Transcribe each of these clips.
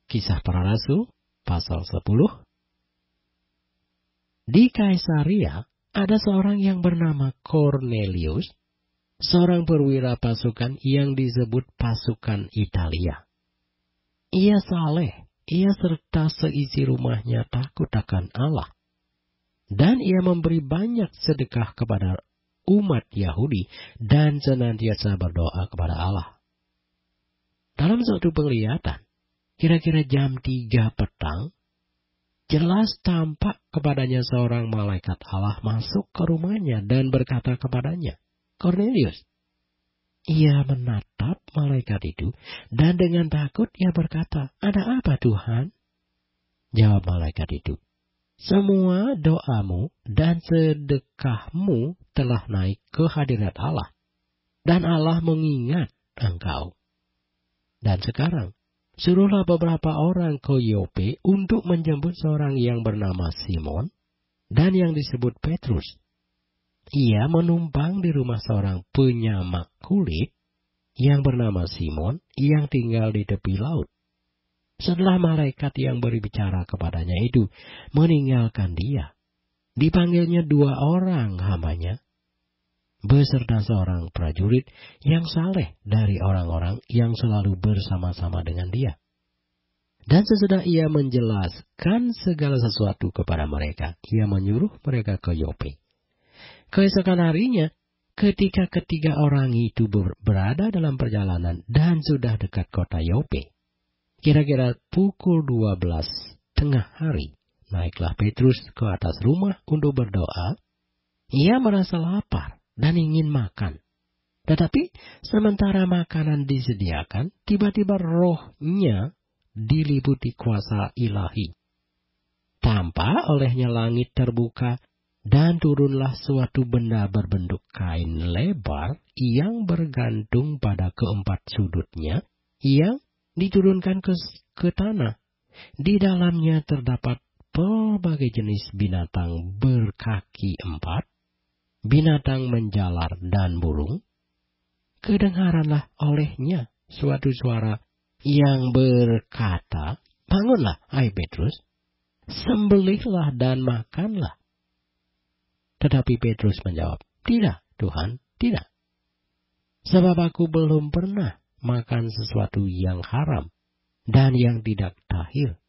Kisah Para Rasul, pasal 10. Di Kaisaria, ada seorang yang bernama Cornelius, seorang perwira pasukan yang disebut pasukan Italia. Ia saleh, ia serta seisi rumahnya takut akan Allah. Dan ia memberi banyak sedekah kepada umat Yahudi dan senantiasa berdoa kepada Allah. Dalam suatu penglihatan, kira-kira jam 3 petang, jelas tampak kepadanya seorang malaikat Allah masuk ke rumahnya dan berkata kepadanya, "Cornelius." Ia menatap malaikat itu dan dengan takut ia berkata, "Ada apa, Tuhan?" Jawab malaikat itu, "Semua doamu dan sedekahmu telah naik ke hadirat Allah, dan Allah mengingat engkau. Dan sekarang, suruhlah beberapa orang ke Yope untuk menjemput seorang yang bernama Simon dan yang disebut Petrus. Ia menumpang di rumah seorang penyamak kulit yang bernama Simon yang tinggal di tepi laut." Setelah malaikat yang berbicara kepadanya itu meninggalkan dia, dipanggilnya 2 orang hambanya, beserta seorang prajurit yang saleh dari orang-orang yang selalu bersama-sama dengan dia. Dan sesudah ia menjelaskan segala sesuatu kepada mereka, ia menyuruh mereka ke Yope. Keesokan harinya, ketika ketiga orang itu berada dalam perjalanan dan sudah dekat kota Yope, kira-kira pukul 12 tengah hari, naiklah Petrus ke atas rumah untuk berdoa. Ia merasa lapar dan ingin makan. Tetapi sementara makanan disediakan, tiba-tiba rohnya diliputi kuasa ilahi. Tampak olehnya langit terbuka dan turunlah suatu benda berbentuk kain lebar yang bergantung pada keempat sudutnya, yang diturunkan ke tanah. Di dalamnya terdapat berbagai jenis binatang berkaki 4, binatang menjalar dan burung. Kedengaranlah olehnya suatu suara yang berkata, "Bangunlah, hai Petrus, sembelihlah dan makanlah." Tetapi Petrus menjawab, "Tidak, Tuhan, tidak. Sebab aku belum pernah makan sesuatu yang haram dan yang tidak tahir."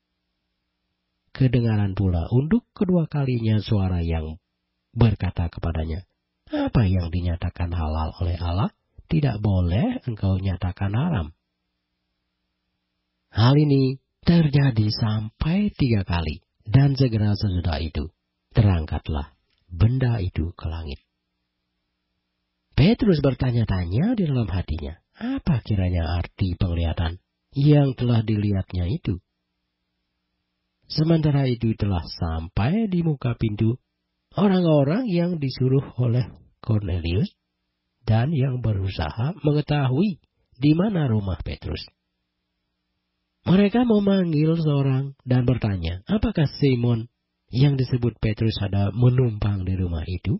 Kedengaran pula untuk kedua kalinya suara yang berkata kepadanya, "Apa yang dinyatakan halal oleh Allah, tidak boleh engkau nyatakan haram." Hal ini terjadi sampai 3 kali, dan segera sesudah itu terangkatlah benda itu ke langit. Petrus bertanya-tanya di dalam hatinya, apa kiranya arti penglihatan yang telah dilihatnya itu? Sementara itu telah sampai di muka pintu orang-orang yang disuruh oleh Cornelius dan yang berusaha mengetahui di mana rumah Petrus. Mereka memanggil seorang dan bertanya, apakah Simon yang disebut Petrus ada menumpang di rumah itu?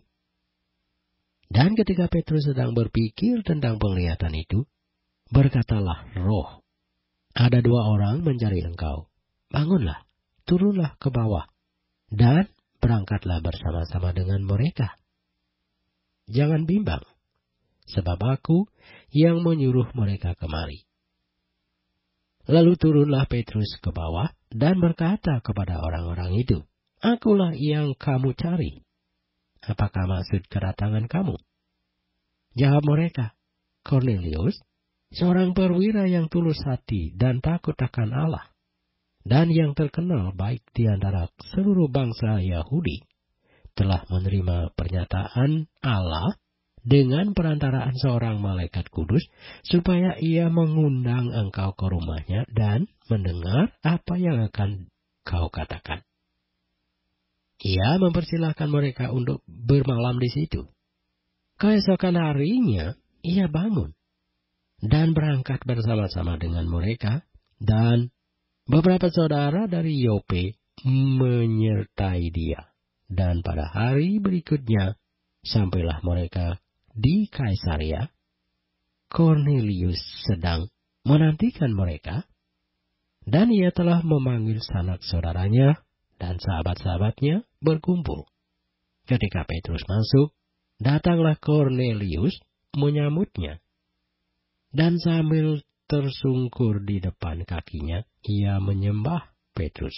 Dan ketika Petrus sedang berpikir tentang penglihatan itu, berkatalah roh, "Ada 2 orang mencari engkau. Bangunlah, turunlah ke bawah, dan berangkatlah bersama-sama dengan mereka. Jangan bimbang, sebab aku yang menyuruh mereka kemari." Lalu turunlah Petrus ke bawah dan berkata kepada orang-orang itu, "Akulah yang kamu cari. Apakah maksud kedatangan kamu?" Jawab mereka, "Cornelius, seorang perwira yang tulus hati dan takut akan Allah, dan yang terkenal baik di antara seluruh bangsa Yahudi, telah menerima pernyataan Allah dengan perantaraan seorang malaikat kudus, supaya ia mengundang engkau ke rumahnya dan mendengar apa yang akan kau katakan." Ia mempersilahkan mereka untuk bermalam di situ. Keesokan harinya, ia bangun dan berangkat bersama-sama dengan mereka, dan beberapa saudara dari Yope menyertai dia. Dan pada hari berikutnya, sampailah mereka di Kaisaria. Cornelius sedang menantikan mereka, Dan ia telah memanggil sanak saudaranya dan sahabat-sahabatnya berkumpul. Ketika Petrus masuk, datanglah Kornelius menyambutnya. Dan sambil tersungkur di depan kakinya, ia menyembah Petrus.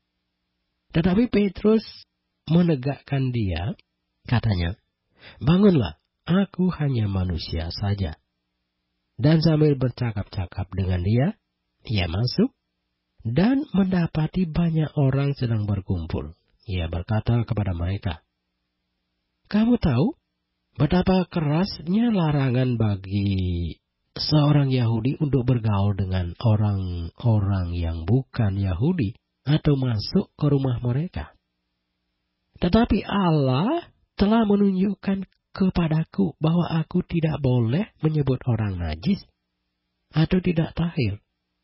Tetapi Petrus menegakkan dia, katanya, "Bangunlah, aku hanya manusia saja." Dan sambil bercakap-cakap dengan dia, ia masuk dan mendapati banyak orang sedang berkumpul. Ia berkata kepada mereka, "Kamu tahu betapa kerasnya larangan bagi seorang Yahudi untuk bergaul dengan orang-orang yang bukan Yahudi atau masuk ke rumah mereka. Tetapi Allah telah menunjukkan kepadaku bahwa aku tidak boleh menyebut orang najis atau tidak tahir.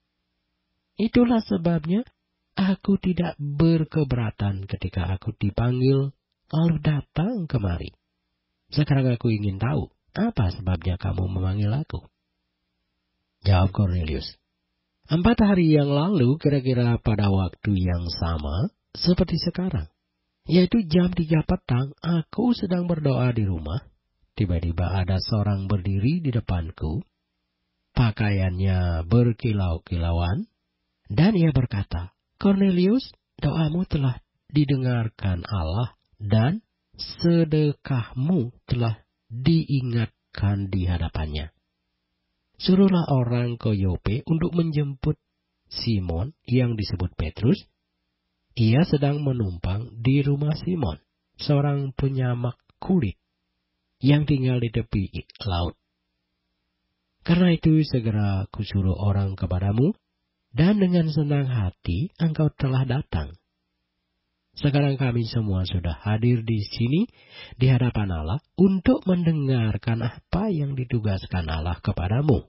Itulah sebabnya aku tidak berkeberatan ketika aku dipanggil lalu datang kemari. Sekarang aku ingin tahu, apa sebabnya kamu memanggil aku?" Jawab Kornelius, 4 hari yang lalu, kira-kira pada waktu yang sama seperti sekarang, yaitu jam 3 petang, aku sedang berdoa di rumah. Tiba-tiba ada seorang berdiri di depanku, pakaiannya berkilau-kilauan, dan ia berkata, "Kornelius, doamu telah didengarkan Allah, dan sedekahmu telah diingatkan di hadapannya. Suruhlah orang ke Yope untuk menjemput Simon yang disebut Petrus. Ia sedang menumpang di rumah Simon, seorang penyamak kulit yang tinggal di tepi laut. Karena itu segera kusuruh orang kepadamu, dan dengan senang hati engkau telah datang. Sekarang kami semua sudah hadir di sini di hadapan Allah untuk mendengarkan apa yang ditugaskan Allah kepadamu."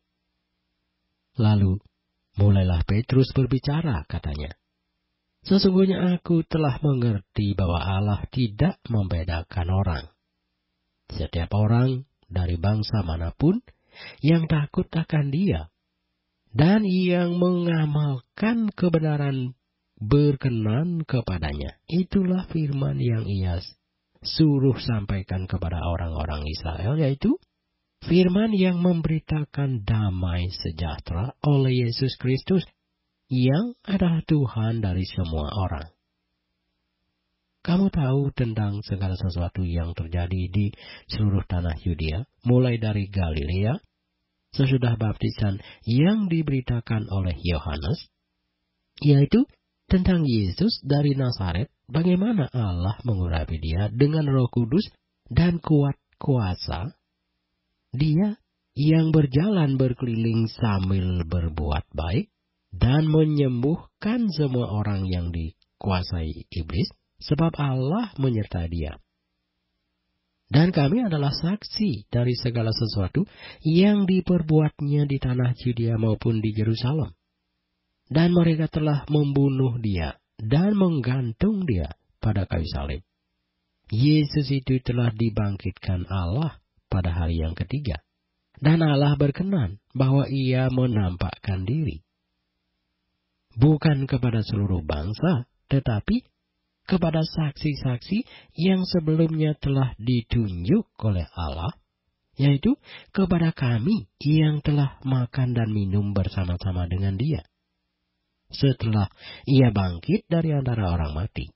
Lalu mulailah Petrus berbicara, katanya, "Sesungguhnya aku telah mengerti bahwa Allah tidak membedakan orang. Setiap orang dari bangsa manapun yang takut akan Dia dan yang mengamalkan kebenaran berkenan kepadanya, itulah firman yang Ia suruh sampaikan kepada orang-orang Israel, yaitu firman yang memberitakan damai sejahtera oleh Yesus Kristus, yang adalah Tuhan dari semua orang. Kamu tahu tentang segala sesuatu yang terjadi di seluruh tanah Yudea, mulai dari Galilea, sesudah baptisan yang diberitakan oleh Yohanes, yaitu tentang Yesus dari Nazaret, bagaimana Allah mengurapi Dia dengan Roh Kudus dan kuat kuasa. Dia yang berjalan berkeliling sambil berbuat baik dan menyembuhkan semua orang yang dikuasai iblis, sebab Allah menyertai Dia. Dan kami adalah saksi dari segala sesuatu yang diperbuatnya di tanah Yudea maupun di Yerusalem. Dan mereka telah membunuh Dia dan menggantung Dia pada kayu salib. Yesus itu telah dibangkitkan Allah pada hari yang ketiga, dan Allah berkenan bahwa Ia menampakkan diri, bukan kepada seluruh bangsa, tetapi kepada saksi-saksi yang sebelumnya telah ditunjuk oleh Allah, yaitu kepada kami yang telah makan dan minum bersama-sama dengan Dia, setelah Ia bangkit dari antara orang mati.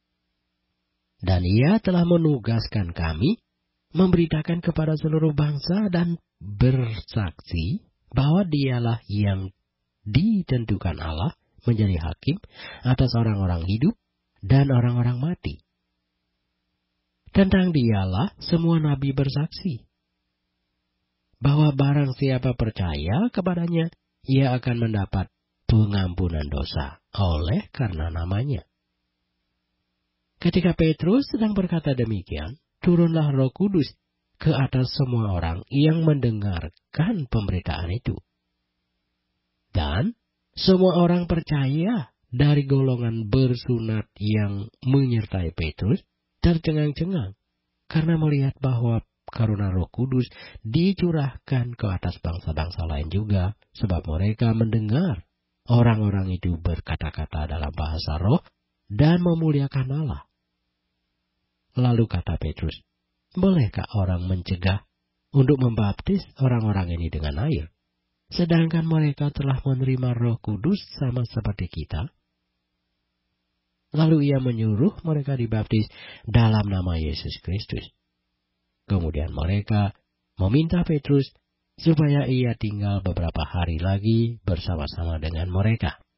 Dan Ia telah menugaskan kami memberitakan kepada seluruh bangsa dan bersaksi bahwa Dialah yang ditentukan Allah menjadi hakim atas orang-orang hidup dan orang-orang mati. Tentang Dialah semua nabi bersaksi bahwa barang siapa percaya kepadanya, ia akan mendapat pengampunan dosa oleh karena namanya. Ketika Petrus sedang berkata demikian, turunlah Roh Kudus ke atas semua orang yang mendengarkan pemberitaan itu. Dan semua orang percaya dari golongan bersunat yang menyertai Petrus tercengang-cengang karena melihat bahwa karunia Roh Kudus dicurahkan ke atas bangsa-bangsa lain juga, sebab mereka mendengar Orang-orang itu berkata-kata dalam bahasa roh dan memuliakan Allah. Lalu kata Petrus, bolehkah orang mencegah untuk membaptis orang-orang ini dengan air, sedangkan mereka telah menerima Roh Kudus sama seperti kita? Lalu ia menyuruh mereka dibaptis dalam nama Yesus Kristus. Kemudian mereka meminta Petrus supaya ia tinggal beberapa hari lagi bersama-sama dengan mereka.